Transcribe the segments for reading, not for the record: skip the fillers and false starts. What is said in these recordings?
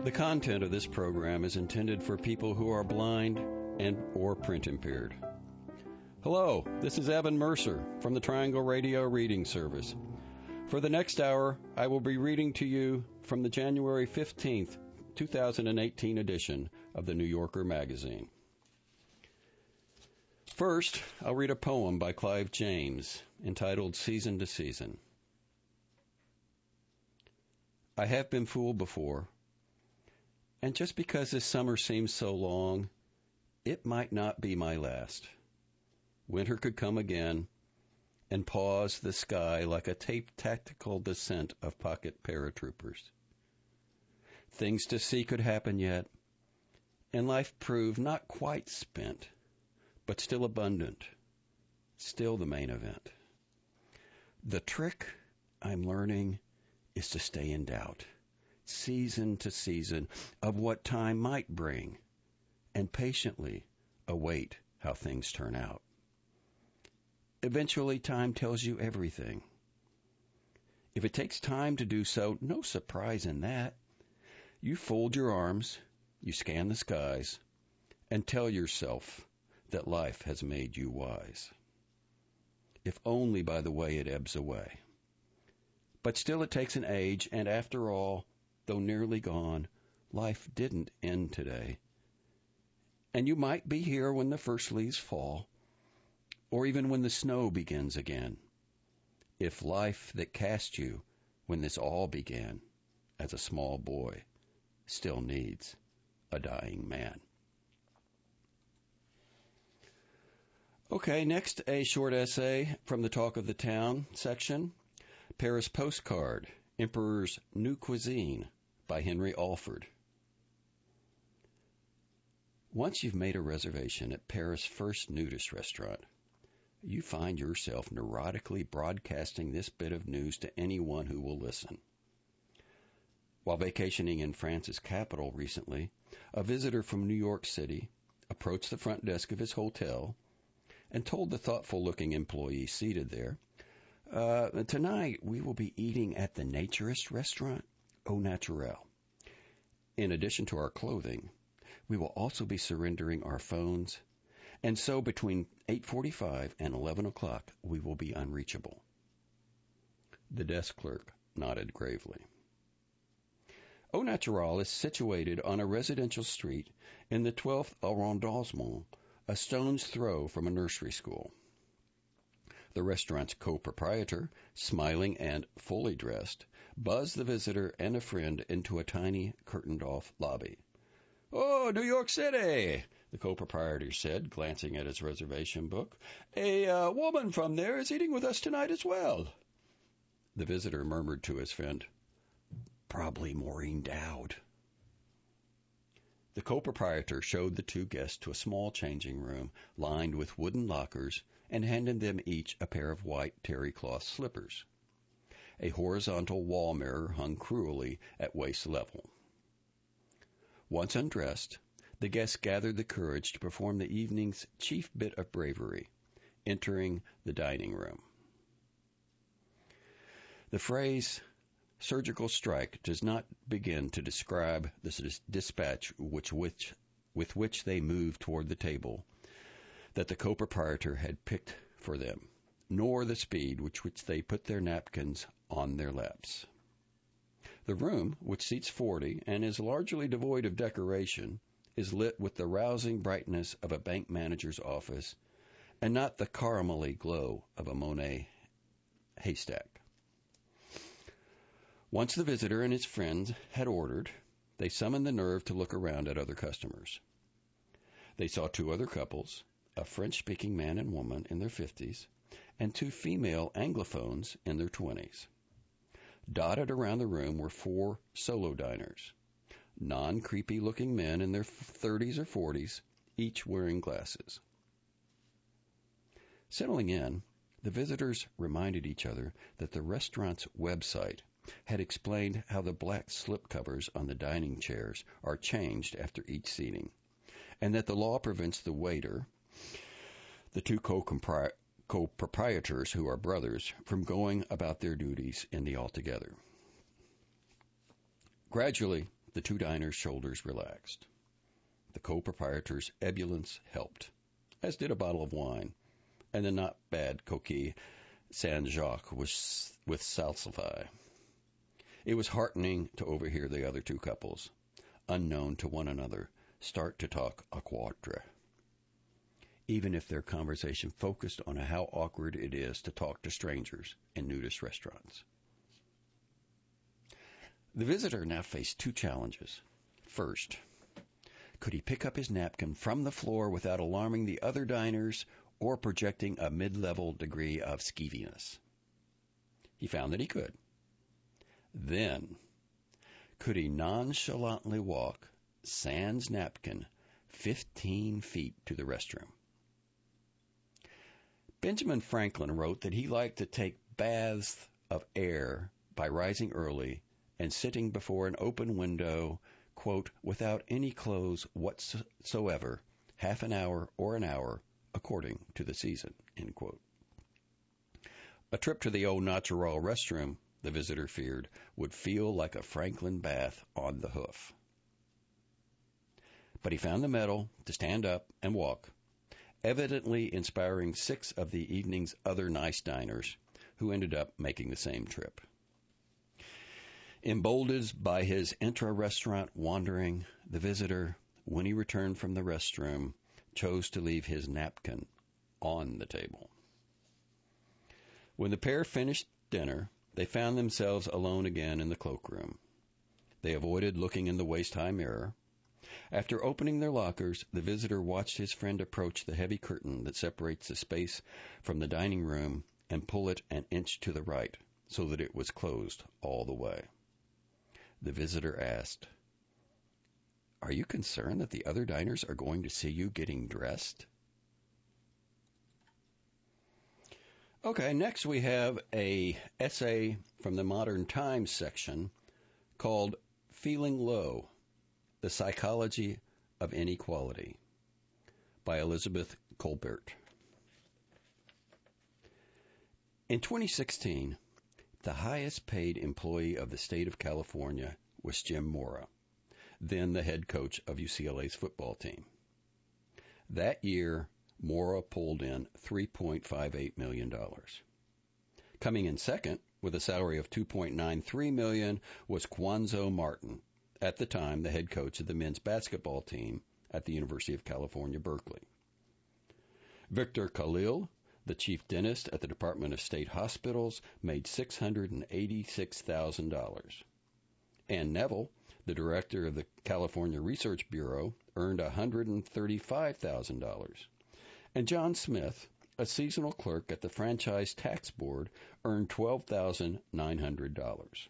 The content of this program is intended for people who are blind and or print impaired. Hello, this is Evan Mercer from the Triangle Radio Reading Service. For the next hour, I will be reading to you from the January 15th, 2018 edition of the New Yorker magazine. First, I'll read a poem by Clive James entitled Season to Season. I have been fooled before, and just because this summer seems so long, it might not be my last. Winter could come again and pause the sky like a taped tactical descent of pocket paratroopers. Things to see could happen yet, and life prove not quite spent, but still abundant, still the main event. The trick I'm learning is to stay in doubt, season to season, of what time might bring, and patiently await how things turn out. Eventually, time tells you everything. If it takes time to do so, no surprise in that. You fold your arms, you scan the skies, and tell yourself that life has made you wise. If only by the way it ebbs away. But still it takes an age, and after all, though nearly gone, life didn't end today. And you might be here when the first leaves fall, or even when the snow begins again, if life that cast you when this all began as a small boy still needs a dying man. Okay, next a short essay from the Talk of the Town section, Paris Postcard, Emperor's New Cuisine by Henry Alford. Once you've made a reservation at Paris' first nudist restaurant, you find yourself neurotically broadcasting this bit of news to anyone who will listen. While vacationing in France's capital recently, a visitor from New York City approached the front desk of his hotel and told the thoughtful-looking employee seated there, tonight we will be eating at the naturist restaurant, Au Naturel. In addition to our clothing, we will also be surrendering our phones, and so between 8:45 and 11 o'clock we will be unreachable. The desk clerk nodded gravely. Au Naturel is situated on a residential street in the 12th arrondissement, a stone's throw from a nursery school. The restaurant's co-proprietor, smiling and fully dressed, buzzed the visitor and a friend into a tiny, curtained-off lobby. "Oh, New York City," the co-proprietor said, glancing at his reservation book. "A woman from there is eating with us tonight as well." The visitor murmured to his friend, "Probably Maureen Dowd." The co-proprietor showed the two guests to a small changing room lined with wooden lockers and handed them each a pair of white terry cloth slippers. A horizontal wall mirror hung cruelly at waist level. Once undressed, the guests gathered the courage to perform the evening's chief bit of bravery, entering the dining room. The phrase surgical strike does not begin to describe the dispatch with which they moved toward the table that the co-proprietor had picked for them, nor the speed with which they put their napkins on their laps. The room, which seats 40 and is largely devoid of decoration, is lit with the rousing brightness of a bank manager's office and not the caramelly glow of a Monet haystack. Once the visitor and his friends had ordered, they summoned the nerve to look around at other customers. They saw two other couples, a French-speaking man and woman in their 50s, and two female Anglophones in their 20s. Dotted around the room were 4 solo diners, non-creepy-looking men in their 30s or 40s, each wearing glasses. Settling in, the visitors reminded each other that the restaurant's website had explained how the black slipcovers on the dining chairs are changed after each seating, and that the law prevents the waiter, the two co-proprietors who are brothers, from going about their duties in the altogether. Gradually, the two diners' shoulders relaxed. The co-proprietor's ebullience helped, as did a bottle of wine, and the not-bad Coquille Saint-Jacques with salsify. It was heartening to overhear the other two couples, unknown to one another, start to talk à quatre, even if their conversation focused on how awkward it is to talk to strangers in nudist restaurants. The visitor now faced two challenges. First, could he pick up his napkin from the floor without alarming the other diners or projecting a mid-level degree of skeeviness? He found that he could. Then, could he nonchalantly walk, sans napkin, 15 feet to the restroom? Benjamin Franklin wrote that he liked to take baths of air by rising early and sitting before an open window, quote, without any clothes whatsoever, half an hour or an hour, according to the season, end quote. A trip to the Au Naturel restroom, the visitor feared, would feel like a Franklin bath on the hoof. But he found the mettle to stand up and walk, evidently inspiring 6 of the evening's other nice diners, who ended up making the same trip. Emboldened by his intra-restaurant wandering, the visitor, when he returned from the restroom, chose to leave his napkin on the table. When the pair finished dinner, they found themselves alone again in the cloakroom. They avoided looking in the waist-high mirror. After opening their lockers, the visitor watched his friend approach the heavy curtain that separates the space from the dining room and pull it an inch to the right so that it was closed all the way. The visitor asked, "Are you concerned that the other diners are going to see you getting dressed?" Okay, next we have an essay from the Modern Times section called Feeling Low, The Psychology of Inequality by Elizabeth Kolbert. In 2016, the highest paid employee of the state of California was Jim Mora, then the head coach of UCLA's football team. That year, Mora pulled in $3.58 million. Coming in second, with a salary of $2.93 million, was Cuonzo Martin, at the time the head coach of the men's basketball team at the University of California, Berkeley. Victor Khalil, the chief dentist at the Department of State Hospitals, made $686,000. Ann Neville, the director of the California Research Bureau, earned $135,000. And John Smith, a seasonal clerk at the Franchise Tax Board, earned $12,900.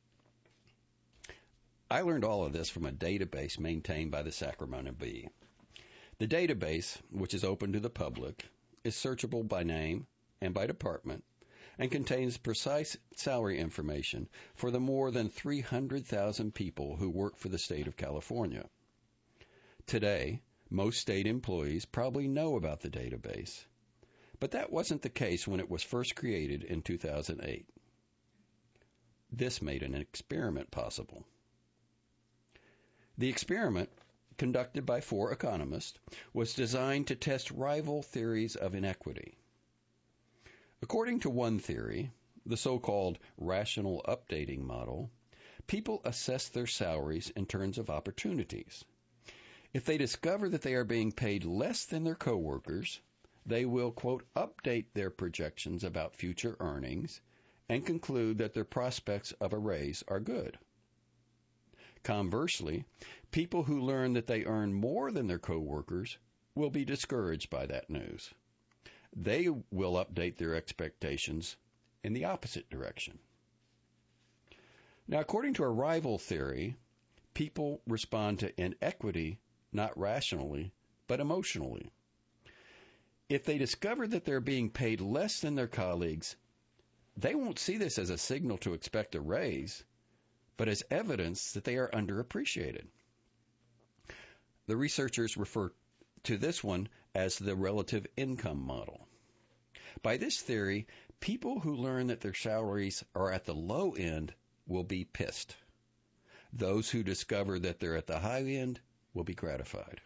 I learned all of this from a database maintained by the Sacramento Bee. The database, which is open to the public, is searchable by name and by department and contains precise salary information for the more than 300,000 people who work for the state of California. Today, most state employees probably know about the database, but that wasn't the case when it was first created in 2008. This made an experiment possible. The experiment, conducted by 4 economists, was designed to test rival theories of inequity. According to one theory, the so-called rational updating model, people assess their salaries in terms of opportunities. If they discover that they are being paid less than their coworkers, they will, quote, update their projections about future earnings and conclude that their prospects of a raise are good. Conversely, people who learn that they earn more than their coworkers will be discouraged by that news. They will update their expectations in the opposite direction. Now, according to a rival theory, people respond to inequity not rationally, but emotionally. If they discover that they're being paid less than their colleagues, they won't see this as a signal to expect a raise, but as evidence that they are underappreciated. The researchers refer to this one as the relative income model. By this theory, people who learn that their salaries are at the low end will be pissed. Those who discover that they're at the high end will be gratified.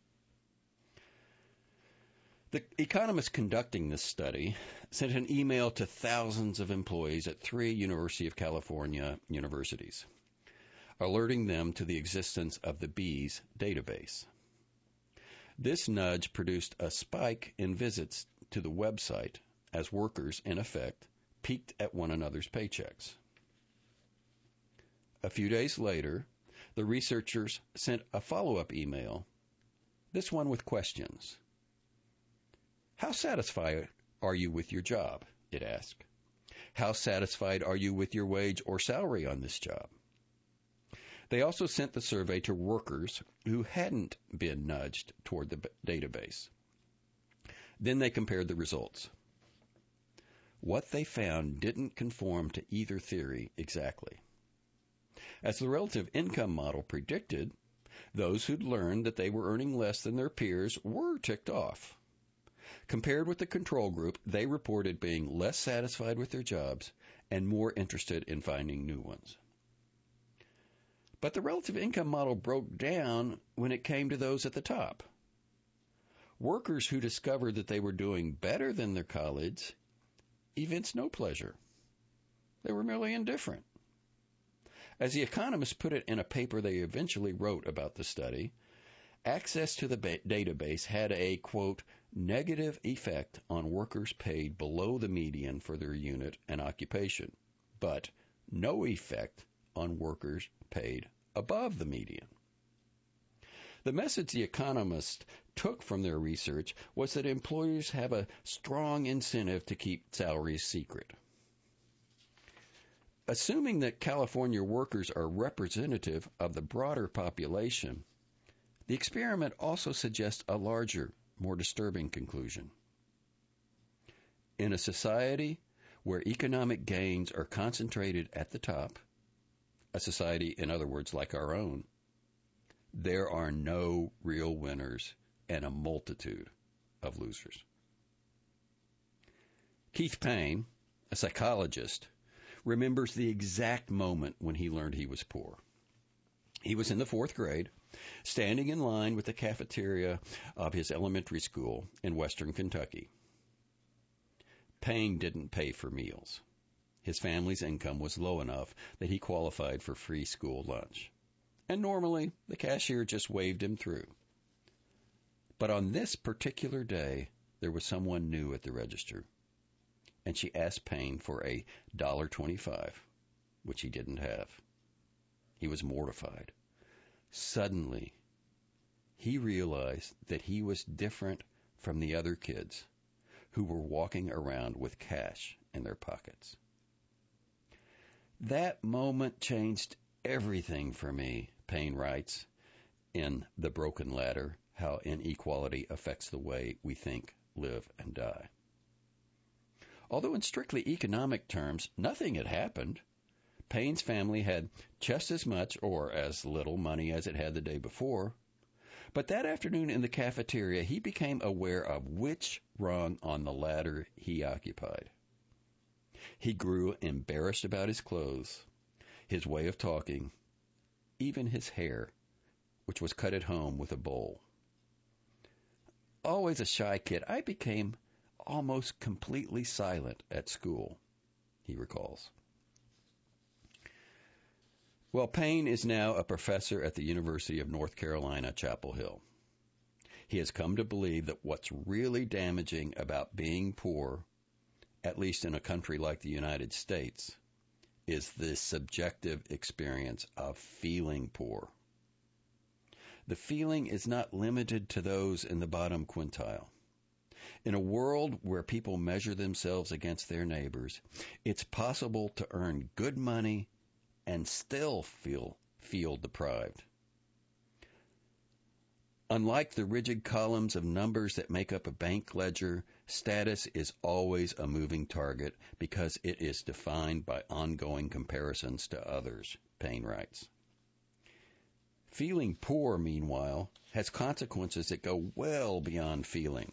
The economist conducting this study sent an email to thousands of employees at 3 University of California universities, alerting them to the existence of the Bees database. This nudge produced a spike in visits to the website as workers, in effect, peeked at one another's paychecks. A few days later, the researchers sent a follow-up email, this one with questions. How satisfied are you with your job? It asked. How satisfied are you with your wage or salary on this job? They also sent the survey to workers who hadn't been nudged toward the database. Then they compared the results. What they found didn't conform to either theory exactly. As the relative income model predicted, those who'd learned that they were earning less than their peers were ticked off. Compared with the control group, they reported being less satisfied with their jobs and more interested in finding new ones. But the relative income model broke down when it came to those at the top. Workers who discovered that they were doing better than their colleagues evinced no pleasure. They were merely indifferent. As the economists put it in a paper they eventually wrote about the study, access to the database had a, quote, negative effect on workers paid below the median for their unit and occupation, but no effect on workers paid above the median. The message the economists took from their research was that employers have a strong incentive to keep salaries secret. Assuming that California workers are representative of the broader population, the experiment also suggests a larger, more disturbing conclusion. In a society where economic gains are concentrated at the top, a society, in other words, like our own, there are no real winners and a multitude of losers. Keith Payne, a psychologist, remembers the exact moment when he learned he was poor. He was in the 4th grade, standing in line with the cafeteria of his elementary school in western Kentucky. Payne didn't pay for meals. His family's income was low enough that he qualified for free school lunch. And normally, the cashier just waved him through. But on this particular day, there was someone new at the register, and she asked Payne for a $1.25, which he didn't have. He was mortified. Suddenly, he realized that he was different from the other kids who were walking around with cash in their pockets. That moment changed everything for me, Payne writes in The Broken Ladder, How Inequality Affects the Way We Think, Live, and Die. Although in strictly economic terms, nothing had happened. Payne's family had just as much or as little money as it had the day before. But that afternoon in the cafeteria, he became aware of which rung on the ladder he occupied. He grew embarrassed about his clothes, his way of talking, even his hair, which was cut at home with a bowl. Always a shy kid, I became almost completely silent at school, he recalls. Well, Payne is now a professor at the University of North Carolina, Chapel Hill. He has come to believe that what's really damaging about being poor, at least in a country like the United States, is the subjective experience of feeling poor. The feeling is not limited to those in the bottom quintile. In a world where people measure themselves against their neighbors, it's possible to earn good money and still feel deprived. Unlike the rigid columns of numbers that make up a bank ledger, status is always a moving target because it is defined by ongoing comparisons to others, Payne writes. Feeling poor, meanwhile, has consequences that go well beyond feeling.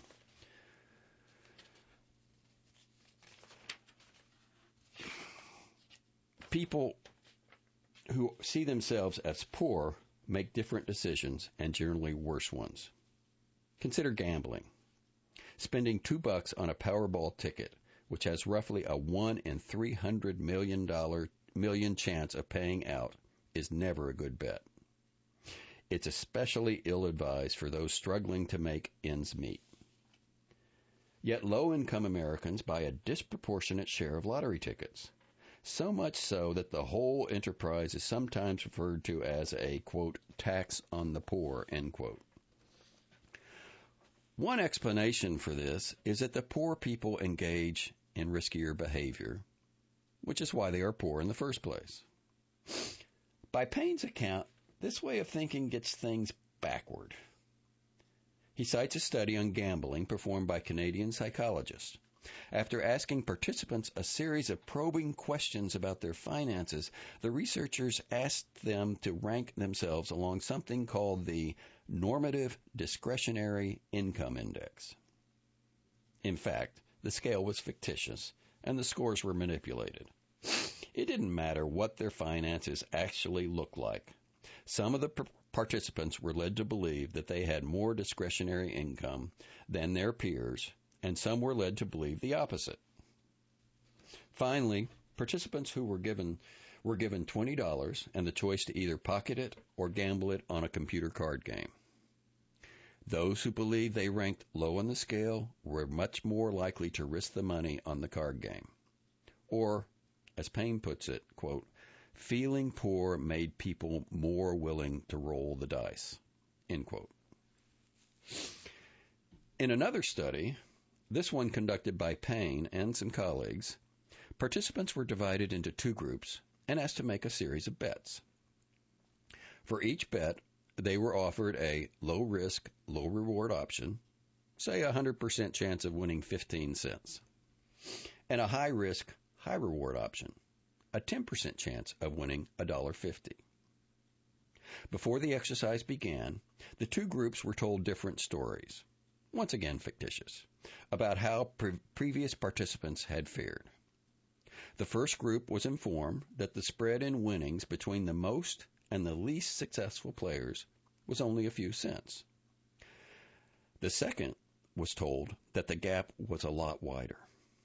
People who see themselves as poor make different decisions and generally worse ones. Consider gambling. Spending $2 on a Powerball ticket, which has roughly a 1 in 300 million chance of paying out, is never a good bet. It's especially ill-advised for those struggling to make ends meet. Yet low-income Americans buy a disproportionate share of lottery tickets, so much so that the whole enterprise is sometimes referred to as a, quote, tax on the poor, end quote. One explanation for this is that the poor people engage in riskier behavior, which is why they are poor in the first place. By Payne's account, this way of thinking gets things backward. He cites a study on gambling performed by Canadian psychologists. After asking participants a series of probing questions about their finances, the researchers asked them to rank themselves along something called the Normative Discretionary Income Index. In fact, the scale was fictitious, and the scores were manipulated. It didn't matter what their finances actually looked like. Some of the participants were led to believe that they had more discretionary income than their peers, and some were led to believe the opposite. Finally, participants who were given $20 and the choice to either pocket it or gamble it on a computer card game. Those who believed they ranked low on the scale were much more likely to risk the money on the card game. Or, as Payne puts it, quote, feeling poor made people more willing to roll the dice, end quote. In another study, this one conducted by Payne and some colleagues, participants were divided into two groups and asked to make a series of bets. For each bet, they were offered a low-risk, low-reward option, say a 100% chance of winning 15 cents, and a high-risk, high-reward option, a 10% chance of winning $1.50. Before the exercise began, the two groups were told different stories, once again fictitious, about how previous participants had fared. The first group was informed that the spread in winnings between the most and the least successful players was only a few cents. The second was told that the gap was a lot wider.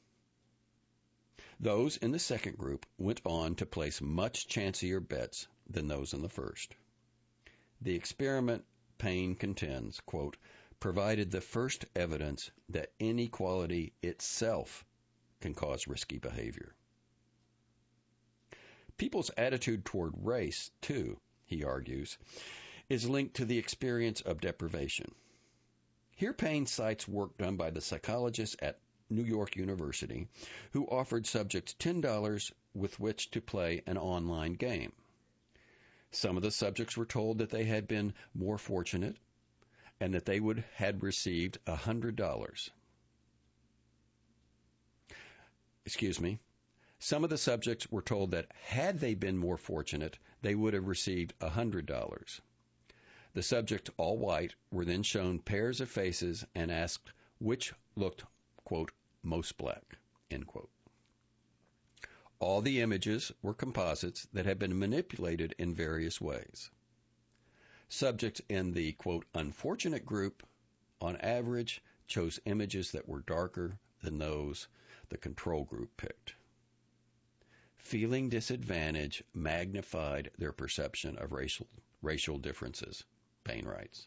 Those in the second group went on to place much chancier bets than those in the first. The experiment, Payne contends, quote, provided the first evidence that inequality itself can cause risky behavior. People's attitude toward race, too, he argues, is linked to the experience of deprivation. Here Payne cites work done by the psychologists at New York University who offered subjects $10 with which to play an online game. Some of the subjects were told that they had been more fortunate and that they had received $100. Some of the subjects were told that had they been more fortunate, they would have received $100. The subjects, all white, were then shown pairs of faces and asked which looked, quote, most black, end quote. All the images were composites that had been manipulated in various ways. Subjects in the, quote, unfortunate group, on average, chose images that were darker than those the control group picked. Feeling disadvantage magnified their perception of racial differences, Payne writes.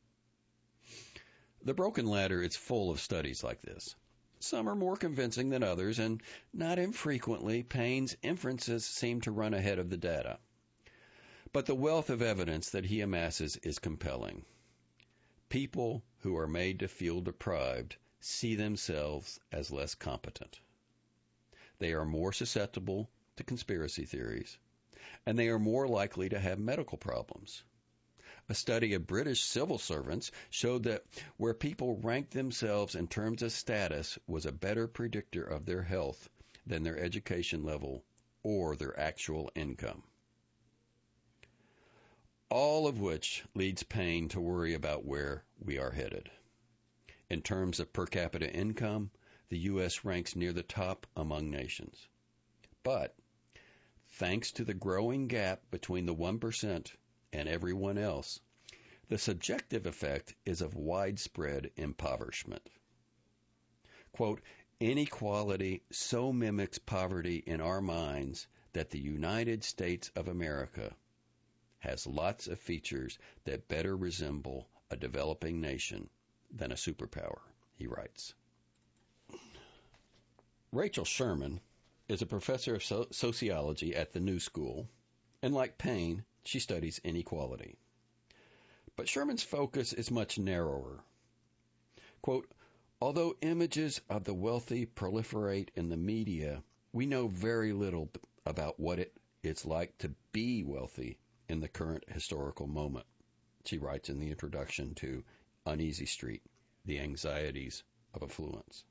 The Broken Ladder is full of studies like this. Some are more convincing than others, and not infrequently, Payne's inferences seem to run ahead of the data. But the wealth of evidence that he amasses is compelling. People who are made to feel deprived see themselves as less competent. They are more susceptible to conspiracy theories, and they are more likely to have medical problems. A study of British civil servants showed that where people ranked themselves in terms of status was a better predictor of their health than their education level or their actual income. All of which leads Payne to worry about where we are headed. In terms of per capita income, the U.S. ranks near the top among nations. But thanks to the growing gap between the 1% and everyone else, the subjective effect is of widespread impoverishment. Quote, inequality so mimics poverty in our minds that the United States of America has lots of features that better resemble a developing nation than a superpower, he writes. Rachel Sherman is a professor of sociology at the New School, and like Payne, she studies inequality. But Sherman's focus is much narrower. Quote, although images of the wealthy proliferate in the media, we know very little about what it's like to be wealthy in the current historical moment, she writes in the introduction to Uneasy Street, The Anxieties of Affluence.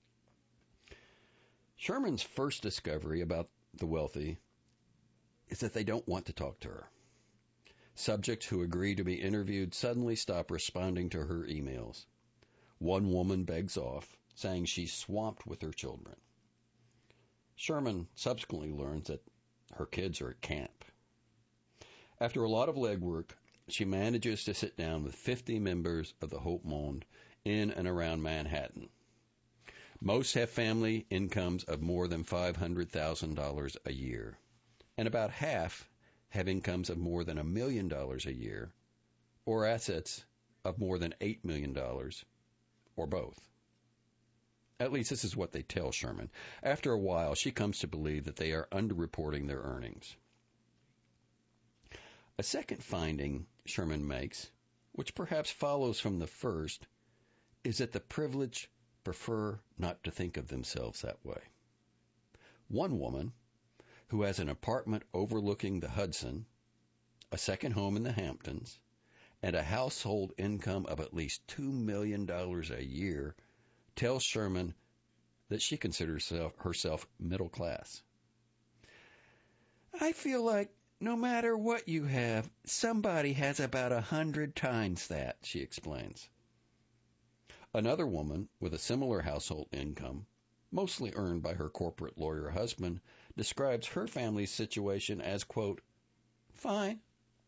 Sherman's first discovery about the wealthy is that they don't want to talk to her. Subjects who agree to be interviewed suddenly stop responding to her emails. One woman begs off, saying she's swamped with her children. Sherman subsequently learns that her kids are at camp. After a lot of legwork, she manages to sit down with 50 members of the Haute Monde in and around Manhattan. Most have family incomes of more than $500,000 a year, and about half have incomes of more than $1 million a year, or assets of more than $8 million, or both. At least this is what they tell Sherman. After a while, she comes to believe that they are underreporting their earnings. A second finding Sherman makes, which perhaps follows from the first, is that the privileged prefer not to think of themselves that way. One woman, who has an apartment overlooking the Hudson, a second home in the Hamptons, and a household income of at least $2 million a year, tells Sherman that she considers herself middle class. I feel like no matter what you have, somebody has about 100 times that, she explains. Another woman with a similar household income, mostly earned by her corporate lawyer husband, describes her family's situation as, quote, fine.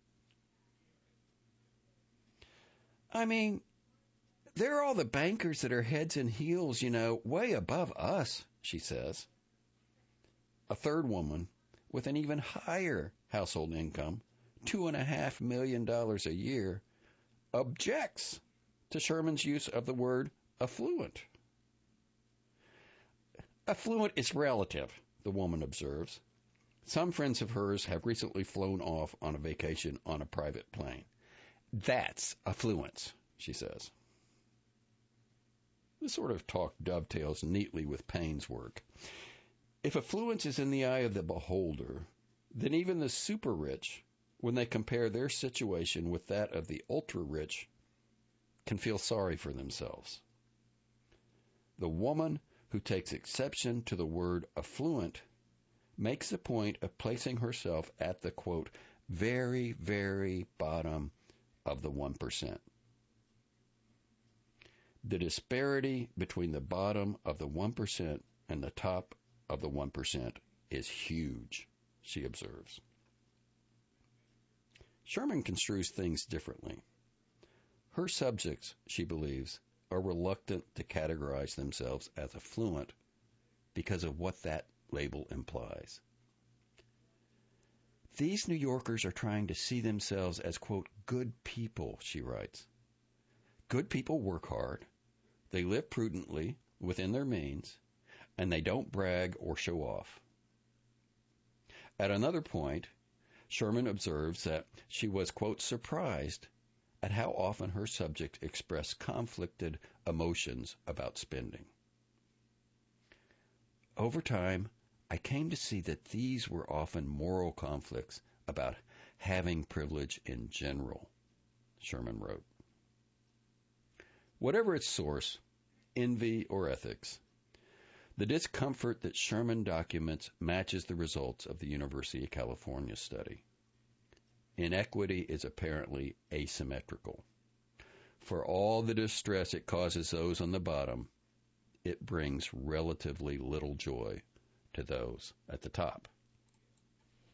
I mean, they're all the bankers that are heads and heels, way above us, she says. A third woman with an even higher household income, $2.5 million a year, objects to Sherman's use of the word affluent. Affluent is relative, the woman observes. Some friends of hers have recently flown off on a vacation on a private plane. That's affluence, she says. This sort of talk dovetails neatly with Payne's work. If affluence is in the eye of the beholder, then even the super rich, when they compare their situation with that of the ultra rich, can feel sorry for themselves. The woman who takes exception to the word affluent makes the point of placing herself at the, quote, very, very bottom of the 1%. The disparity between the bottom of the 1% and the top of the 1% is huge, she observes. Sherman construes things differently. Her subjects, she believes, are reluctant to categorize themselves as affluent because of what that label implies. These New Yorkers are trying to see themselves as, quote, good people, she writes. Good people work hard, they live prudently within their means, and they don't brag or show off. At another point, Sherman observes that she was, quote, surprised at how often her subjects expressed conflicted emotions about spending. Over time, I came to see that these were often moral conflicts about having privilege in general, Sherman wrote. Whatever its source, envy or ethics, the discomfort that Sherman documents matches the results of the University of California study. Inequity is apparently asymmetrical. For all the distress it causes those on the bottom, it brings relatively little joy to those at the top.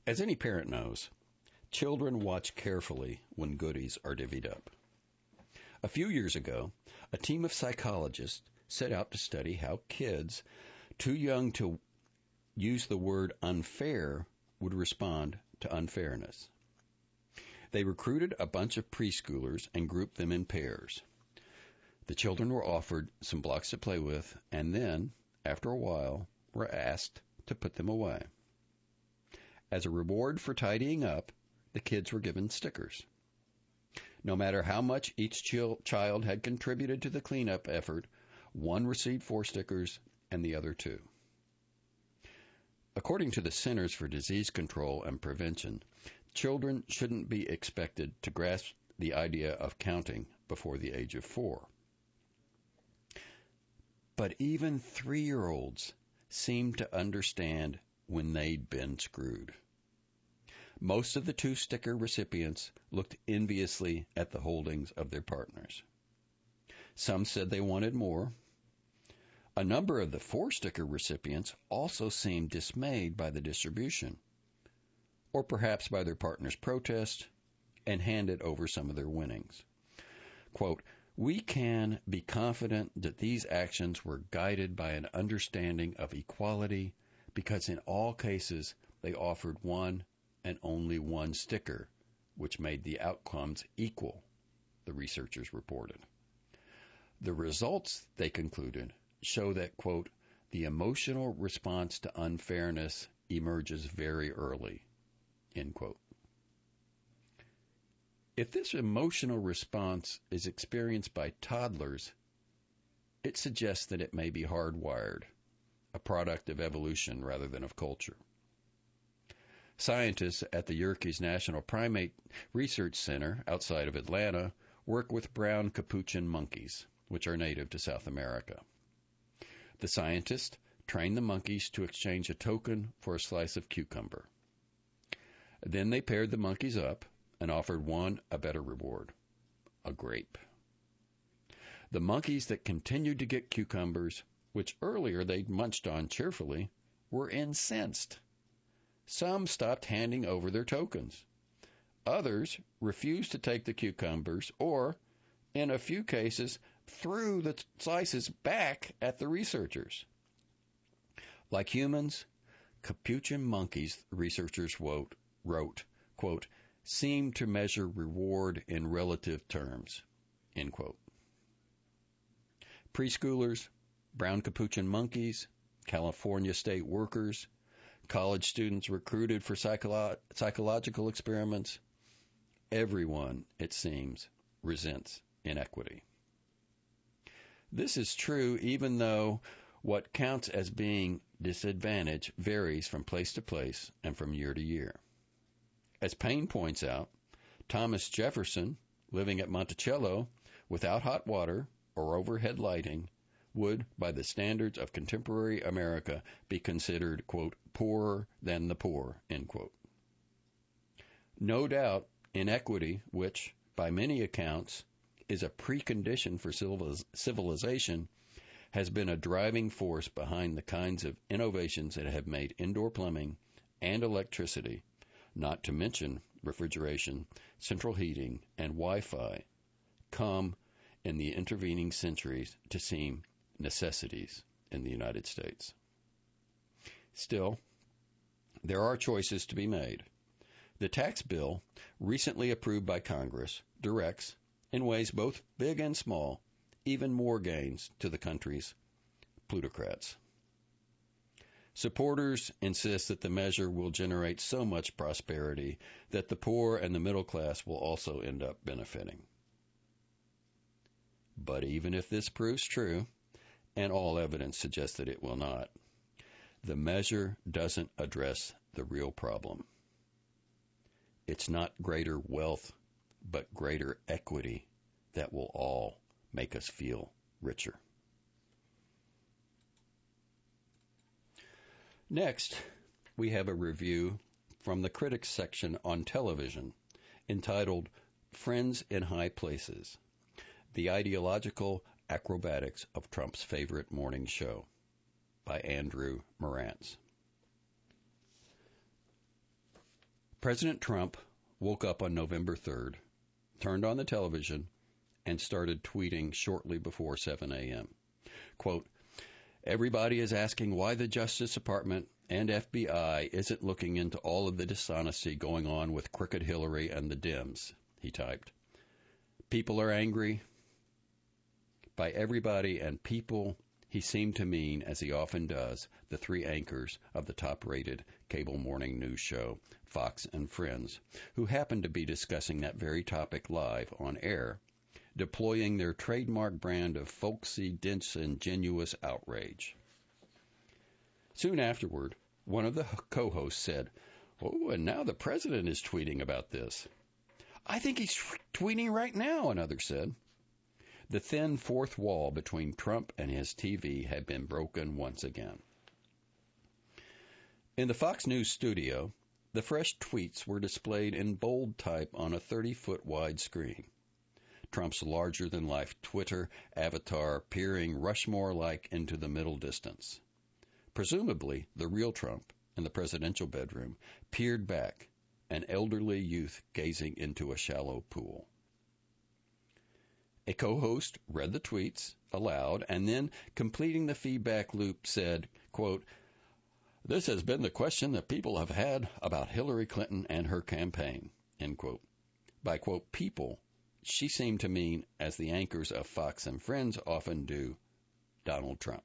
As any parent knows, children watch carefully when goodies are divvied up. A few years ago, a team of psychologists set out to study how kids too young to use the word unfair would respond to unfairness. They recruited a bunch of preschoolers and grouped them in pairs. The children were offered some blocks to play with and then, after a while, were asked to put them away. As a reward for tidying up, the kids were given stickers. No matter how much each child had contributed to the cleanup effort, one received 4 stickers and the other 2. According to the Centers for Disease Control and Prevention, children shouldn't be expected to grasp the idea of counting before the age of 4. But even 3-year-olds seemed to understand when they'd been screwed. Most of the 2-sticker recipients looked enviously at the holdings of their partners. Some said they wanted more. A number of the 4-sticker recipients also seemed dismayed by the distribution, or perhaps by their partner's protest, and handed over some of their winnings. Quote, "We can be confident that these actions were guided by an understanding of equality because in all cases they offered one and only one sticker, which made the outcomes equal," the researchers reported. The results, they concluded, show that, quote, "the emotional response to unfairness emerges very early," end quote. If this emotional response is experienced by toddlers, it suggests that it may be hardwired, a product of evolution rather than of culture. Scientists at the Yerkes National Primate Research Center outside of Atlanta work with brown capuchin monkeys, which are native to South America. The scientists trained the monkeys to exchange a token for a slice of cucumber. Then they paired the monkeys up and offered one a better reward, a grape. The monkeys that continued to get cucumbers, which earlier they'd munched on cheerfully, were incensed. Some stopped handing over their tokens. Others refused to take the cucumbers or, in a few cases, threw the slices back at the researchers. Like humans, capuchin monkeys, researchers wrote, quote, "seem to measure reward in relative terms," end quote. Preschoolers, brown capuchin monkeys, California state workers, college students recruited for psychological experiments, everyone, it seems, resents inequity. This is true even though what counts as being disadvantage varies from place to place and from year to year. As Payne points out, Thomas Jefferson, living at Monticello without hot water or overhead lighting, would, by the standards of contemporary America, be considered, quote, "poorer than the poor," end quote. No doubt, inequity, which, by many accounts, is a precondition for civilization, has been a driving force behind the kinds of innovations that have made indoor plumbing and electricity, not to mention refrigeration, central heating, and Wi-Fi, come in the intervening centuries to seem necessities in the United States. Still, there are choices to be made. The tax bill, recently approved by Congress, directs, in ways both big and small, even more gains to the country's plutocrats. Supporters insist that the measure will generate so much prosperity that the poor and the middle class will also end up benefiting. But even if this proves true, and all evidence suggests that it will not, the measure doesn't address the real problem. It's not greater wealth, but greater equity that will all make us feel richer. Next, we have a review from the critics section on television entitled Friends in High Places, The Ideological Acrobatics of Trump's Favorite Morning Show by Andrew Marantz. President Trump woke up on November 3rd, turned on the television, and started tweeting shortly before 7 a.m. Quote, "Everybody is asking why the Justice Department and FBI isn't looking into all of the dishonesty going on with Crooked Hillary and the Dems," he typed. People are angry. By everybody and people, he seemed to mean, as he often does, the three anchors of the top-rated cable morning news show, Fox and Friends, who happened to be discussing that very topic live on air, deploying their trademark brand of folksy, disingenuous outrage. Soon afterward, one of the co-hosts said, "Oh, and now the president is tweeting about this." "I think he's tweeting right now," another said. The thin fourth wall between Trump and his TV had been broken once again. In the Fox News studio, the fresh tweets were displayed in bold type on a 30-foot wide screen. Trump's larger-than-life Twitter avatar peering Rushmore-like into the middle distance. Presumably, the real Trump, in the presidential bedroom, peered back, an elderly youth gazing into a shallow pool. A co-host read the tweets aloud and then, completing the feedback loop, said, quote, "This has been the question that people have had about Hillary Clinton and her campaign," end quote. By, quote, people, she seemed to mean, as the anchors of Fox and Friends often do, Donald Trump.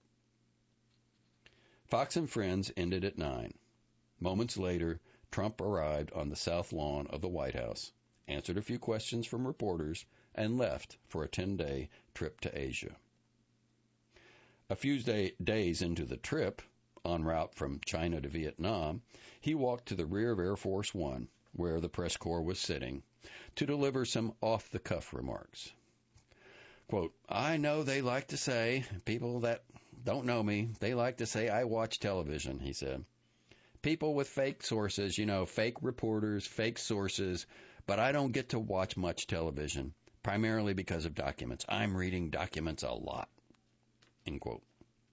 Fox and Friends ended at 9. Moments later, Trump arrived on the south lawn of the White House, answered a few questions from reporters, and left for a 10-day trip to Asia. A few days into the trip, en route from China to Vietnam, he walked to the rear of Air Force One, where the press corps was sitting, to deliver some off-the-cuff remarks. Quote, "I know they like to say, people that don't know me, they like to say I watch television," he said. "People with fake sources, fake reporters, fake sources, but I don't get to watch much television, primarily because of documents. I'm reading documents a lot," end quote.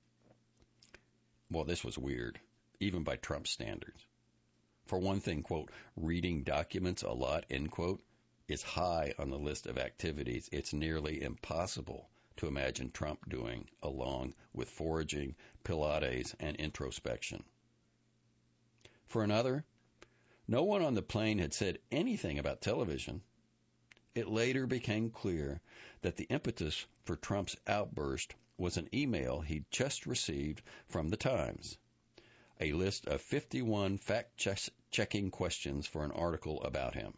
Well, this was weird, even by Trump's standards. For one thing, quote, "reading documents a lot," end quote, is high on the list of activities it's nearly impossible to imagine Trump doing, along with foraging, Pilates, and introspection. For another, no one on the plane had said anything about television. It later became clear that the impetus for Trump's outburst was an email he'd just received from the Times, a list of 51 fact-checking questions for an article about him.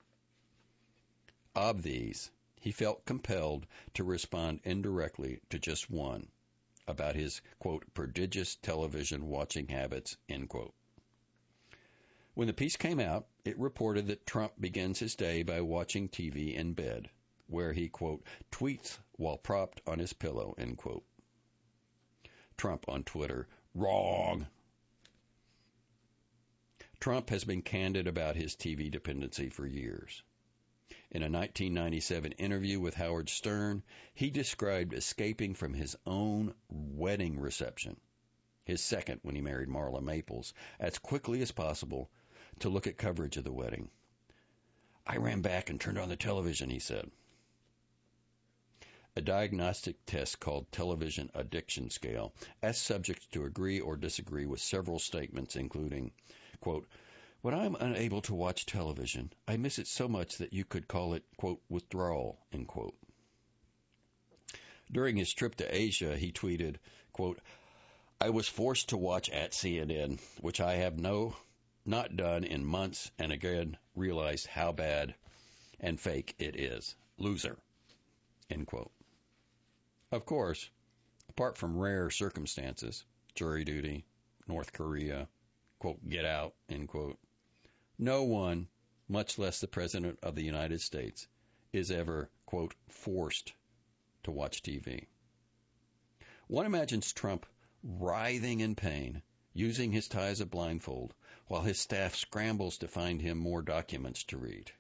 Of these, he felt compelled to respond indirectly to just one, about his, quote, "prodigious television watching habits," end quote. When the piece came out, it reported that Trump begins his day by watching TV in bed, where he, quote, "tweets while propped on his pillow," end quote. Trump on Twitter, "Wrong." Trump has been candid about his TV dependency for years. In a 1997 interview with Howard Stern, he described escaping from his own wedding reception, his second when he married Marla Maples, as quickly as possible to look at coverage of the wedding. "I ran back and turned on the television," he said. A diagnostic test called Television Addiction Scale asked subjects to agree or disagree with several statements, including, quote, "When I'm unable to watch television, I miss it so much that you could call it, quote, withdrawal," end quote. During his trip to Asia, he tweeted, quote, "I was forced to watch at CNN, which I have not done in months, and again realized how bad and fake it is. Loser," end quote. Of course, apart from rare circumstances, jury duty, North Korea, quote, "get out," end quote, no one, much less the President of the United States, is ever, quote, "forced to watch TV." One imagines Trump writhing in pain, using his tie as a blindfold, while his staff scrambles to find him more documents to read.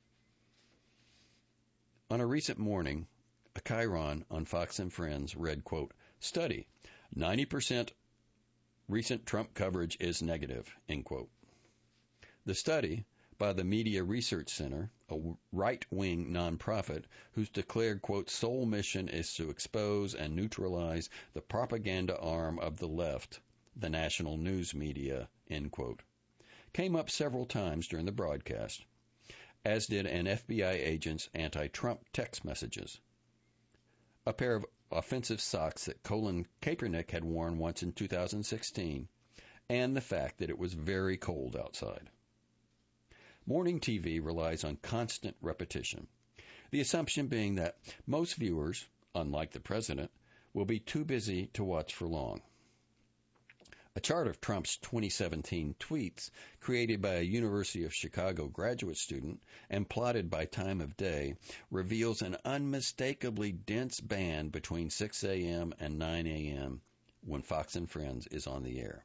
On a recent morning, a chyron on Fox and Friends read, quote, "Study, 90% recent Trump coverage is negative," end quote. The study, by the Media Research Center, a right-wing nonprofit whose declared, quote, sole mission is to expose and neutralize the propaganda arm of the left, the national news media, end quote, came up several times during the broadcast, as did an FBI agent's anti-Trump text messages. A pair of offensive socks that Colin Kaepernick had worn once in 2016, and the fact that it was very cold outside. Morning TV relies on constant repetition, the assumption being that most viewers, unlike the president, will be too busy to watch for long. A chart of Trump's 2017 tweets, created by a University of Chicago graduate student and plotted by time of day, reveals an unmistakably dense band between 6 a.m. and 9 a.m. when Fox and Friends is on the air.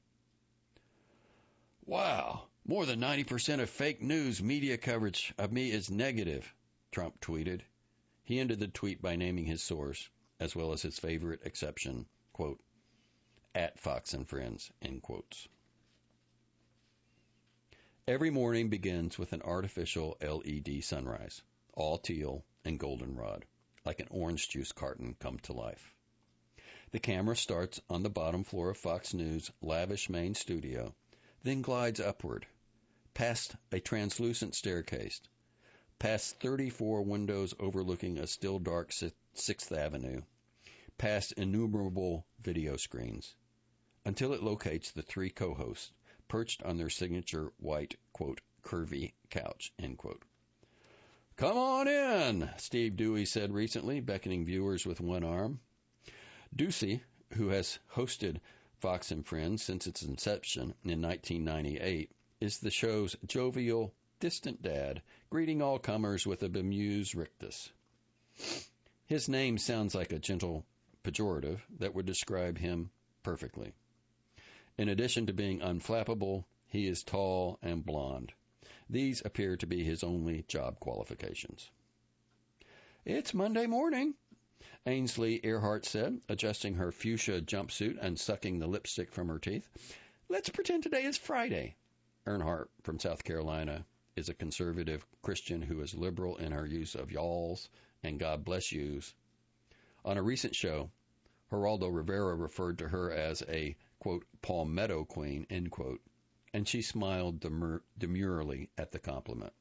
Wow, more than 90% of fake news media coverage of me is negative, Trump tweeted. He ended the tweet by naming his source, as well as his favorite exception, quote, at Fox and Friends, end quotes. Every morning begins with an artificial LED sunrise, all teal and goldenrod, like an orange juice carton come to life. The camera starts on the bottom floor of Fox News' lavish main studio, then glides upward, past a translucent staircase, past 34 windows overlooking a still dark 6th Avenue, past innumerable video screens, until it locates the three co-hosts perched on their signature white, quote, curvy couch, end quote. Come on in, Steve Dewey said recently, beckoning viewers with one arm. Ducey, who has hosted Fox and Friends since its inception in 1998, is the show's jovial, distant dad, greeting all comers with a bemused rictus. His name sounds like a gentle pejorative that would describe him perfectly. In addition to being unflappable, he is tall and blonde. These appear to be his only job qualifications. It's Monday morning, Ainsley Earhart said, adjusting her fuchsia jumpsuit and sucking the lipstick from her teeth. Let's pretend today is Friday. Earhart from South Carolina is a conservative Christian who is liberal in her use of y'alls and God bless yous. On a recent show, Geraldo Rivera referred to her as a, quote, palmetto queen, end quote, and she smiled demurely at the compliment.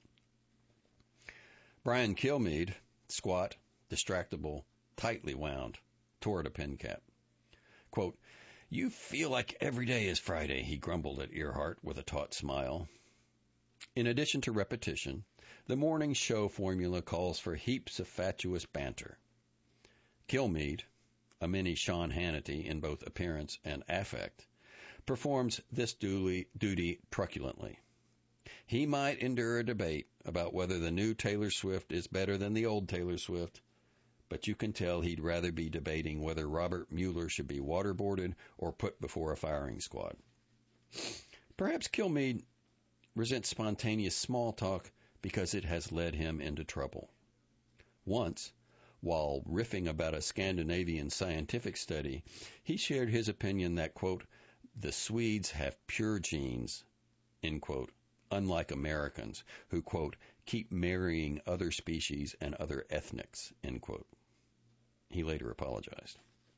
Brian Kilmeade, squat, distractible, tightly wound, toward a pen cap. Quote, you feel like every day is Friday, he grumbled at Earhart with a taut smile. In addition to repetition, the morning show formula calls for heaps of fatuous banter. Kilmeade, a mini Sean Hannity in both appearance and affect, performs this duty truculently. He might endure a debate about whether the new Taylor Swift is better than the old Taylor Swift, but you can tell he'd rather be debating whether Robert Mueller should be waterboarded or put before a firing squad. Perhaps Kilmeade resents spontaneous small talk because it has led him into trouble. Once, while riffing about a Scandinavian scientific study, he shared his opinion that, quote, the Swedes have pure genes, end quote, unlike Americans who, quote, keep marrying other species and other ethnics, end quote. He later apologized.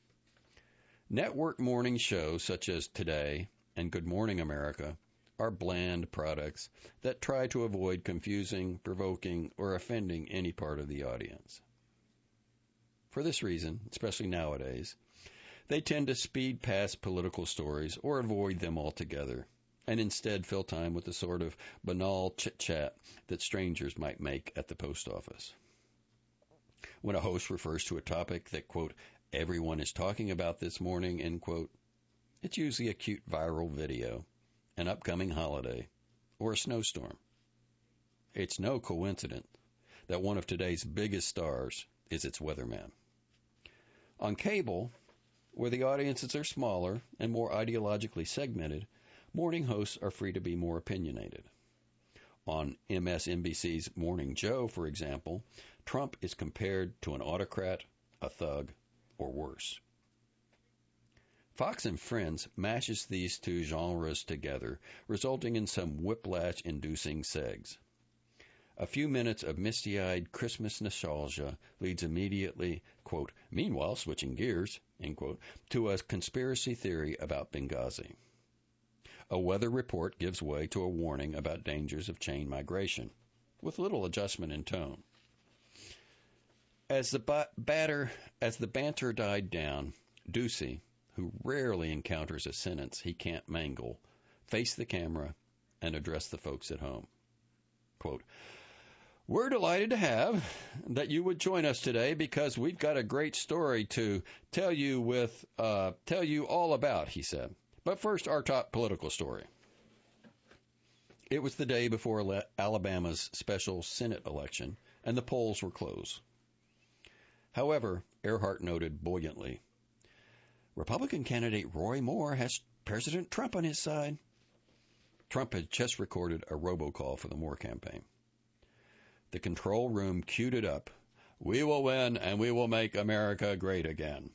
Network morning shows such as Today and Good Morning America are bland products that try to avoid confusing, provoking, or offending any part of the audience. For this reason, especially nowadays, they tend to speed past political stories or avoid them altogether, and instead fill time with the sort of banal chit-chat that strangers might make at the post office. When a host refers to a topic that, quote, everyone is talking about this morning, end quote, it's usually a cute viral video, an upcoming holiday, or a snowstorm. It's no coincidence that one of today's biggest stars is its weatherman. On cable, where the audiences are smaller and more ideologically segmented, morning hosts are free to be more opinionated. On MSNBC's Morning Joe, for example, Trump is compared to an autocrat, a thug, or worse. Fox and Friends mashes these two genres together, resulting in some whiplash-inducing segs. A few minutes of misty-eyed Christmas nostalgia leads immediately, quote, meanwhile switching gears, end quote, to a conspiracy theory about Benghazi. A weather report gives way to a warning about dangers of chain migration, with little adjustment in tone. As the banter died down, Ducey, who rarely encounters a sentence he can't mangle, faced the camera and addressed the folks at home. Quote, we're delighted to have that you would join us today because we've got a great story to tell you all about, he said. But first, our top political story. It was the day before Alabama's special Senate election, and the polls were closed. However, Earhart noted buoyantly, Republican candidate Roy Moore has President Trump on his side. Trump had just recorded a robocall for the Moore campaign. The control room queued it up. We will win and we will make America great again.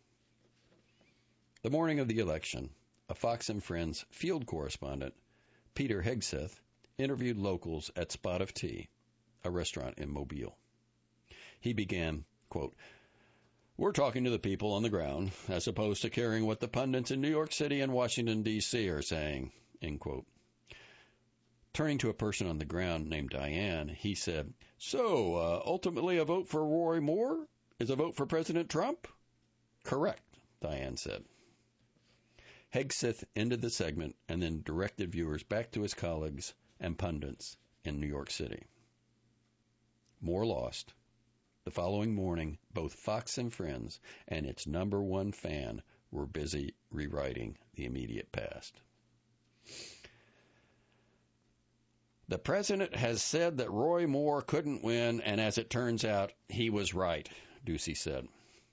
The morning of the election, a Fox and Friends field correspondent, Peter Hegseth, interviewed locals at Spot of Tea, a restaurant in Mobile. He began, quote, we're talking to the people on the ground as opposed to caring what the pundits in New York City and Washington, D.C. are saying, end quote. Turning to a person on the ground named Diane, he said, so, ultimately a vote for Roy Moore is a vote for President Trump? Correct, Diane said. Hegseth ended the segment and then directed viewers back to his colleagues and pundits in New York City. Moore lost. The following morning, both Fox and Friends and its number one fan were busy rewriting the immediate past. The president has said that Roy Moore couldn't win, and as it turns out, he was right, Ducey said.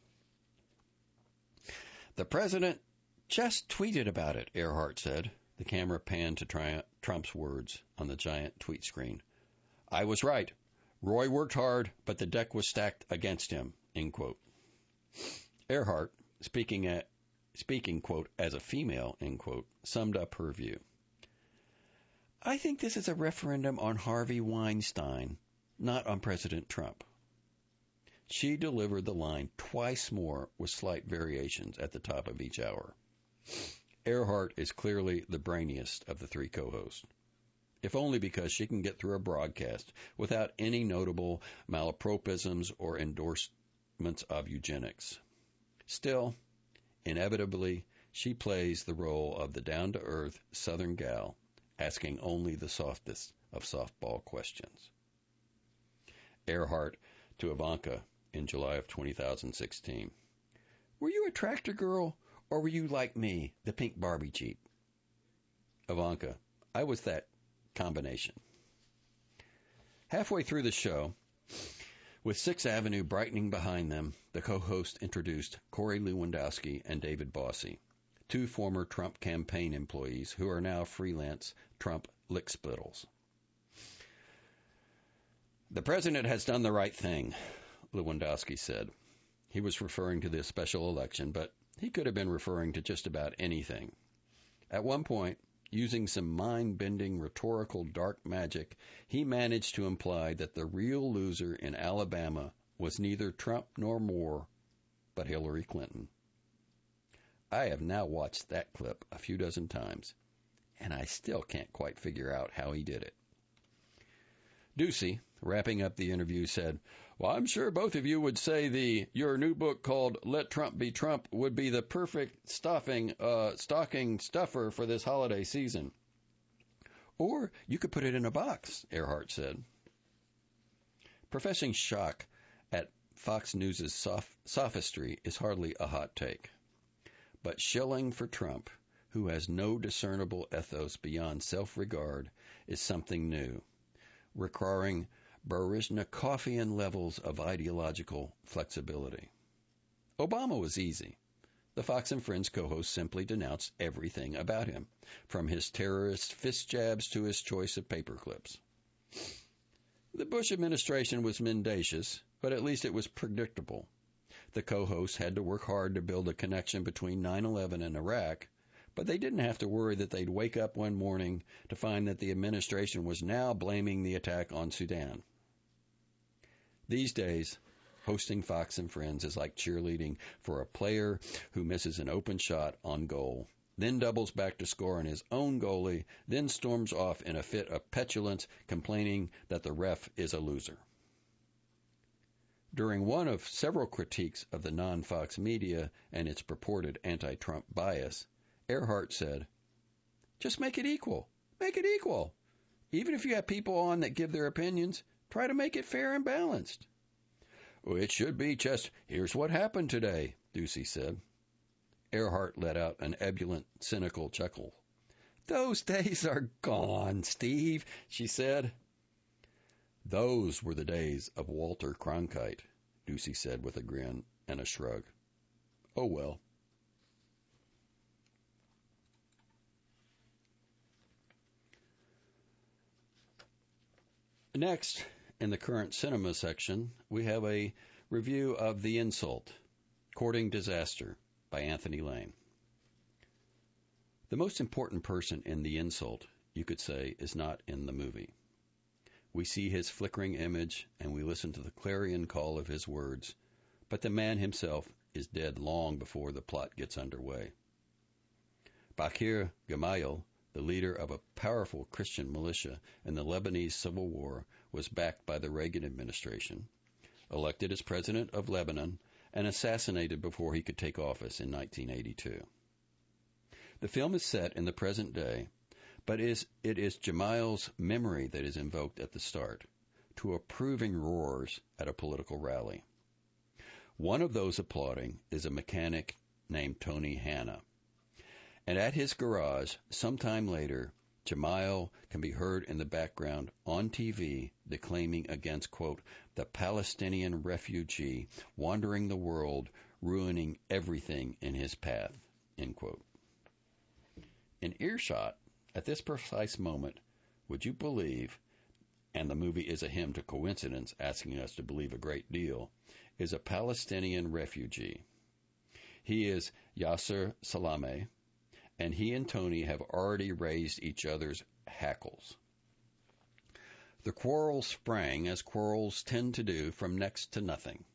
The president just tweeted about it, Earhart said. The camera panned to Trump's words on the giant tweet screen. I was right. Roy worked hard, but the deck was stacked against him, end quote. Earhart, speaking, quote, as a female, end quote, summed up her view. I think this is a referendum on Harvey Weinstein, not on President Trump. She delivered the line twice more with slight variations at the top of each hour. Earhart is clearly the brainiest of the three co-hosts, if only because she can get through a broadcast without any notable malapropisms or endorsements of eugenics. Still, inevitably, she plays the role of the down-to-earth Southern gal, asking only the softest of softball questions. Earhart to Ivanka in July of 2016. Were you a tractor girl, or were you like me, the pink Barbie Jeep? Ivanka, I was that combination. Halfway through the show, with 6th Avenue brightening behind them, the co-host introduced Corey Lewandowski and David Bossie, two former Trump campaign employees who are now freelance Trump lickspittles. The president has done the right thing, Lewandowski said. He was referring to this special election, but he could have been referring to just about anything. At one point, using some mind-bending rhetorical dark magic, he managed to imply that the real loser in Alabama was neither Trump nor Moore, but Hillary Clinton. I have now watched that clip a few dozen times, and I still can't quite figure out how he did it. Ducey, wrapping up the interview, said, well, I'm sure both of you would say your new book called Let Trump Be Trump would be the perfect stocking stuffer for this holiday season. Or you could put it in a box, Earhart said. Professing shock at Fox News' sophistry is hardly a hot take. But shilling for Trump, who has no discernible ethos beyond self-regard, is something new, requiring Baryshnikoffian levels of ideological flexibility. Obama was easy. The Fox and Friends co-host simply denounced everything about him, from his terrorist fist jabs to his choice of paperclips. The Bush administration was mendacious, but at least it was predictable. The co-hosts had to work hard to build a connection between 9/11 and Iraq, but they didn't have to worry that they'd wake up one morning to find that the administration was now blaming the attack on Sudan. These days, hosting Fox and Friends is like cheerleading for a player who misses an open shot on goal, then doubles back to score on his own goalie, then storms off in a fit of petulance, complaining that the ref is a loser. During one of several critiques of the non-Fox media and its purported anti-Trump bias, Earhart said, "Just make it equal. Make it equal. Even if you have people on that give their opinions, try to make it fair and balanced." "It should be just, here's what happened today," Ducey said. Earhart let out an ebullient, cynical chuckle. "Those days are gone, Steve," she said. "Those were the days of Walter Cronkite," Ducey said with a grin and a shrug. "Oh well." Next, in the current cinema section, we have a review of The Insult, Courting Disaster by Anthony Lane. The most important person in The Insult, you could say, is not in the movie. We see his flickering image and we listen to the clarion call of his words, but the man himself is dead long before the plot gets underway. Bakir Gemayel, the leader of a powerful Christian militia in the Lebanese Civil War, was backed by the Reagan administration, elected as president of Lebanon, and assassinated before he could take office in 1982. The film is set in the present day, but it is Gemayel's memory that is invoked at the start, to approving roars at a political rally. One of those applauding is a mechanic named Tony Hanna. And at his garage, sometime later, Gemayel can be heard in the background on TV declaiming against, quote, "the Palestinian refugee wandering the world, ruining everything in his path," end quote. In earshot, at this precise moment, would you believe, and the movie is a hymn to coincidence asking us to believe a great deal, is a Palestinian refugee. He is Yasser Salameh, and he and Tony have already raised each other's hackles. The quarrel sprang, as quarrels tend to do, from next to nothing.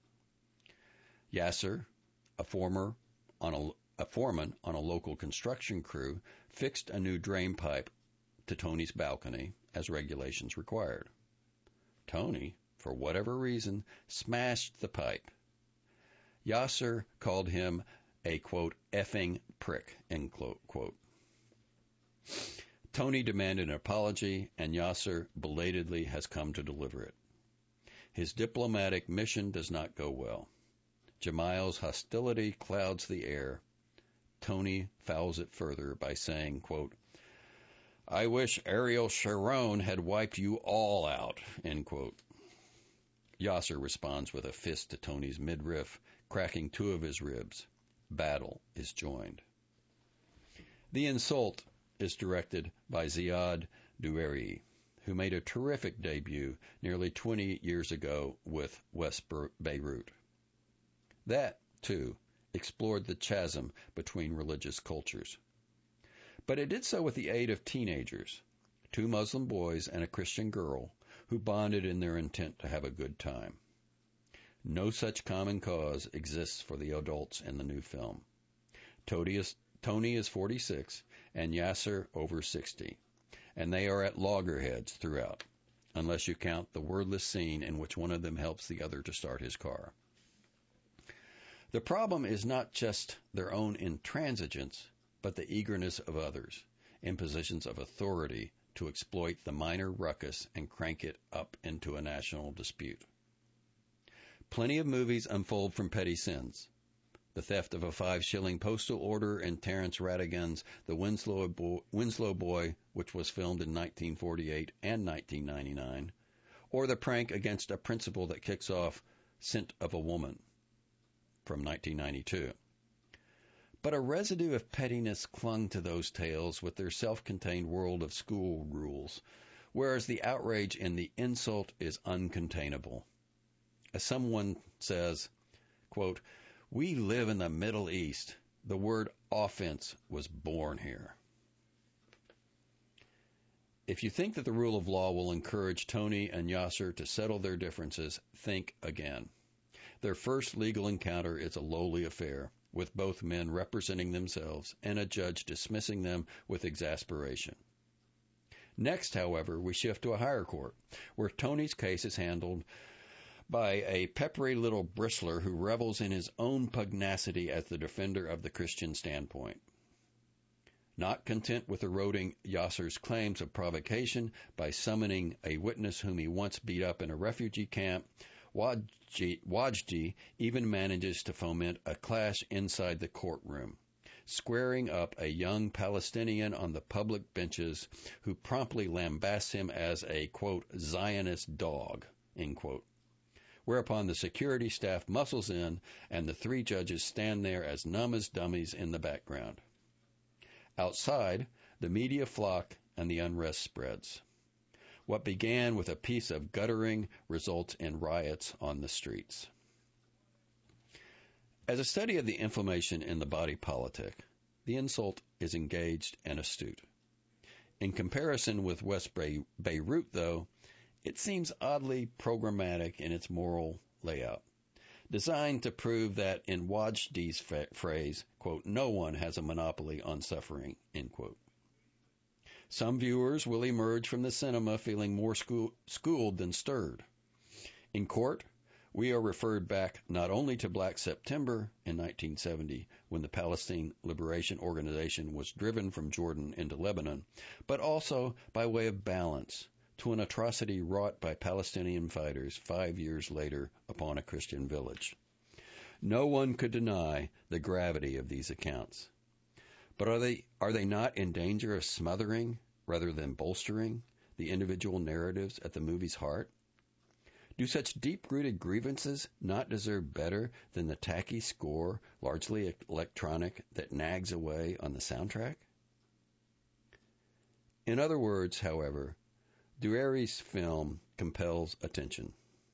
Yasser, a foreman on a local construction crew, fixed a new drain pipe to Tony's balcony, as regulations required. Tony, for whatever reason, smashed the pipe. Yasser called him a, quote, "effing prick," end quote. Tony demanded an apology, and Yasser belatedly has come to deliver it. His diplomatic mission does not go well. Gemayel's hostility clouds the air. Tony fouls it further by saying, quote, "I wish Ariel Sharon had wiped you all out," end quote. Yasser responds with a fist to Tony's midriff, cracking two of his ribs. Battle is joined. The Insult is directed by Ziad Doueiri, who made a terrific debut nearly 20 years ago with West Beirut. That, too, explored the chasm between religious cultures. But it did so with the aid of teenagers, two Muslim boys and a Christian girl, who bonded in their intent to have a good time. No such common cause exists for the adults in the new film. Tony is 46 and Yasser over 60, and they are at loggerheads throughout, unless you count the wordless scene in which one of them helps the other to start his car. The problem is not just their own intransigence, but the eagerness of others in positions of authority to exploit the minor ruckus and crank it up into a national dispute. Plenty of movies unfold from petty sins. The theft of a 5-shilling postal order in Terence Rattigan's The Winslow Boy, which was filmed in 1948 and 1999, or the prank against a principal that kicks off Scent of a Woman from 1992. But a residue of pettiness clung to those tales with their self-contained world of school rules, whereas the outrage in The Insult is uncontainable. As someone says, quote, We live in the Middle East. The word offense was born here. If you think that the rule of law will encourage Tony and Yasser to settle their differences, think again. Their first legal encounter is a lowly affair, with both men representing themselves and a judge dismissing them with exasperation. Next, however, we shift to a higher court, where Tony's case is handled by a peppery little bristler who revels in his own pugnacity as the defender of the Christian standpoint. Not content with eroding Yasser's claims of provocation by summoning a witness whom he once beat up in a refugee camp, Wajdi even manages to foment a clash inside the courtroom, squaring up a young Palestinian on the public benches who promptly lambasts him as a, quote, Zionist dog, end quote. Whereupon the security staff muscles in and the three judges stand there as numb as dummies in the background. Outside, the media flock and the unrest spreads. What began with a piece of guttering results in riots on the streets. As a study of the inflammation in the body politic, the insult is engaged and astute. In comparison with West Beirut, though, it seems oddly programmatic in its moral layout, designed to prove that, in Wajdi's phrase, quote, no one has a monopoly on suffering, end quote. Some viewers will emerge from the cinema feeling more schooled than stirred. In court, we are referred back not only to Black September in 1970, when the Palestine Liberation Organization was driven from Jordan into Lebanon, but also, by way of balance, to an atrocity wrought by Palestinian fighters 5 years later upon a Christian village. No one could deny the gravity of these accounts. But are they not in danger of smothering, rather than bolstering, the individual narratives at the movie's heart? Do such deep-rooted grievances not deserve better than the tacky score, largely electronic, that nags away on the soundtrack? In other words, however, Dueri's film compels attention.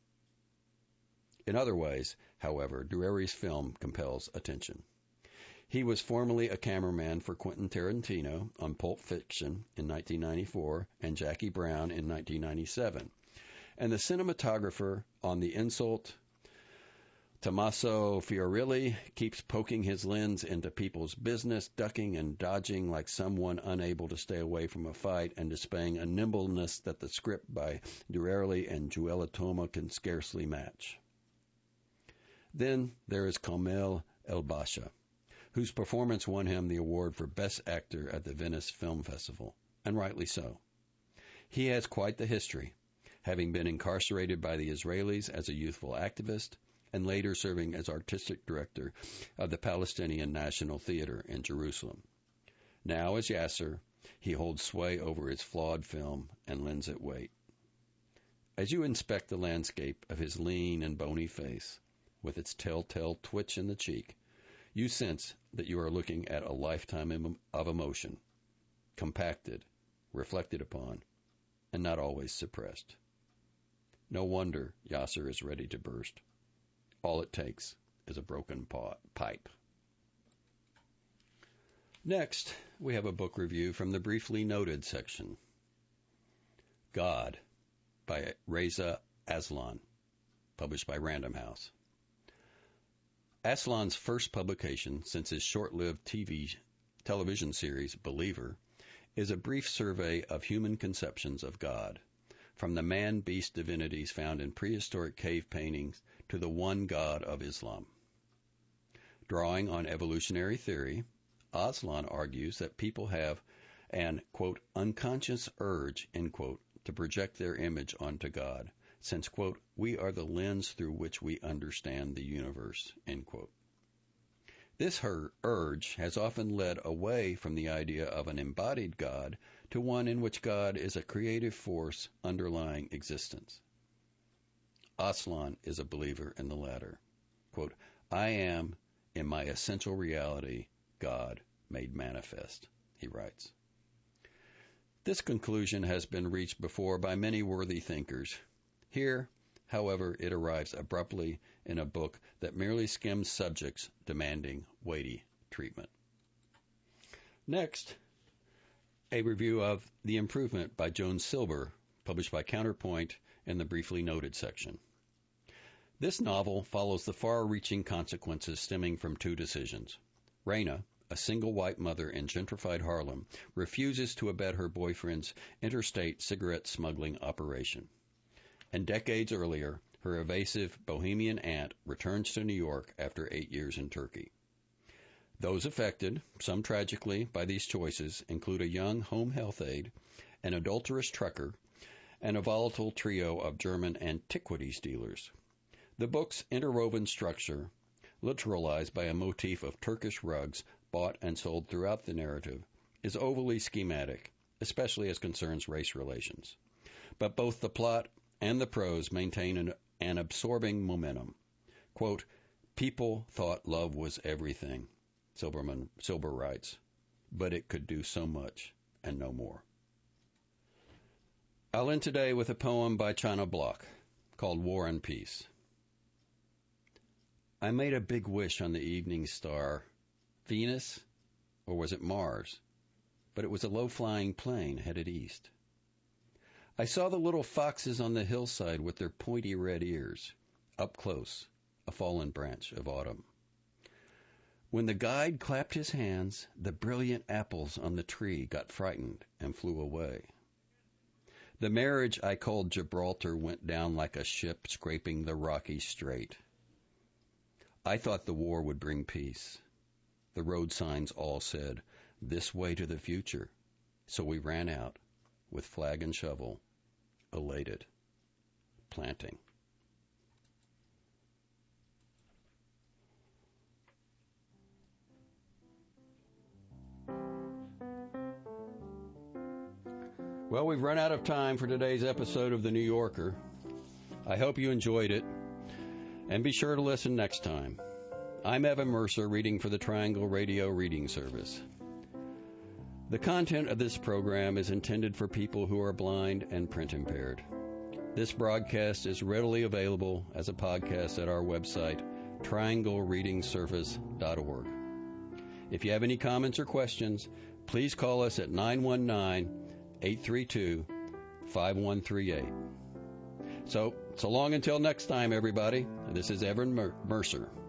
In other ways, however, Dueri's film compels attention. He was formerly a cameraman for Quentin Tarantino on Pulp Fiction in 1994 and Jackie Brown in 1997, and the cinematographer on The Insult. Tommaso Fiorilli keeps poking his lens into people's business, ducking and dodging like someone unable to stay away from a fight, and displaying a nimbleness that the script by Dueri and Joella Toma can scarcely match. Then there is Kamel El-Basha, whose performance won him the award for Best Actor at the Venice Film Festival, and rightly so. He has quite the history, having been incarcerated by the Israelis as a youthful activist, and later serving as artistic director of the Palestinian National Theater in Jerusalem. Now, as Yasser, he holds sway over his flawed film and lends it weight. As you inspect the landscape of his lean and bony face, with its telltale twitch in the cheek, you sense that you are looking at a lifetime of emotion, compacted, reflected upon, and not always suppressed. No wonder Yasser is ready to burst. All it takes is a broken pipe. Next, we have a book review from the Briefly Noted section. God by Reza Aslan, published by Random House. Aslan's first publication since his short-lived television series, Believer, is a brief survey of human conceptions of God, from the man-beast divinities found in prehistoric cave paintings to the one God of Islam. Drawing on evolutionary theory, Aslan argues that people have an, quote, unconscious urge, end quote, to project their image onto God, since, quote, we are the lens through which we understand the universe, end quote. This urge has often led away from the idea of an embodied God to one in which God is a creative force underlying existence. Aslan is a believer in the latter. Quote, I am, in my essential reality, God made manifest, he writes. This conclusion has been reached before by many worthy thinkers. Here, However, it arrives abruptly in a book that merely skims subjects demanding weighty treatment. Next, a review of The Improvement by Joan Silber, published by Counterpoint in the Briefly Noted section. This novel follows the far-reaching consequences stemming from two decisions. Raina, a single white mother in gentrified Harlem, refuses to abet her boyfriend's interstate cigarette smuggling operation. And decades earlier, her evasive bohemian aunt returns to New York after 8 years in Turkey. Those affected, some tragically, by these choices include a young home health aide, an adulterous trucker, and a volatile trio of German antiquities dealers. The book's interwoven structure, literalized by a motif of Turkish rugs bought and sold throughout the narrative, is overly schematic, especially as concerns race relations. But both the plot and the prose maintain an absorbing momentum. Quote, "People thought love was everything," Silber writes, "but it could do so much and no more." I'll end today with a poem by China Block called War and Peace. I made a big wish on the evening star. Venus? Or was it Mars? But it was a low-flying plane headed east. I saw the little foxes on the hillside with their pointy red ears, up close, a fallen branch of autumn. When the guide clapped his hands, the brilliant apples on the tree got frightened and flew away. The marriage I called Gibraltar went down like a ship scraping the rocky strait. I thought the war would bring peace. The road signs all said, "This way to the future." So we ran out, with flag and shovel, elated, planting. Well, we've run out of time for today's episode of The New Yorker. I hope you enjoyed it. And be sure to listen next time. I'm Evan Mercer, reading for the Triangle Radio Reading Service. The content of this program is intended for people who are blind and print impaired. This broadcast is readily available as a podcast at our website, trianglereadingservice.org. If you have any comments or questions, please call us at 919-832-5138. So long until next time, everybody. This is Evan Mercer.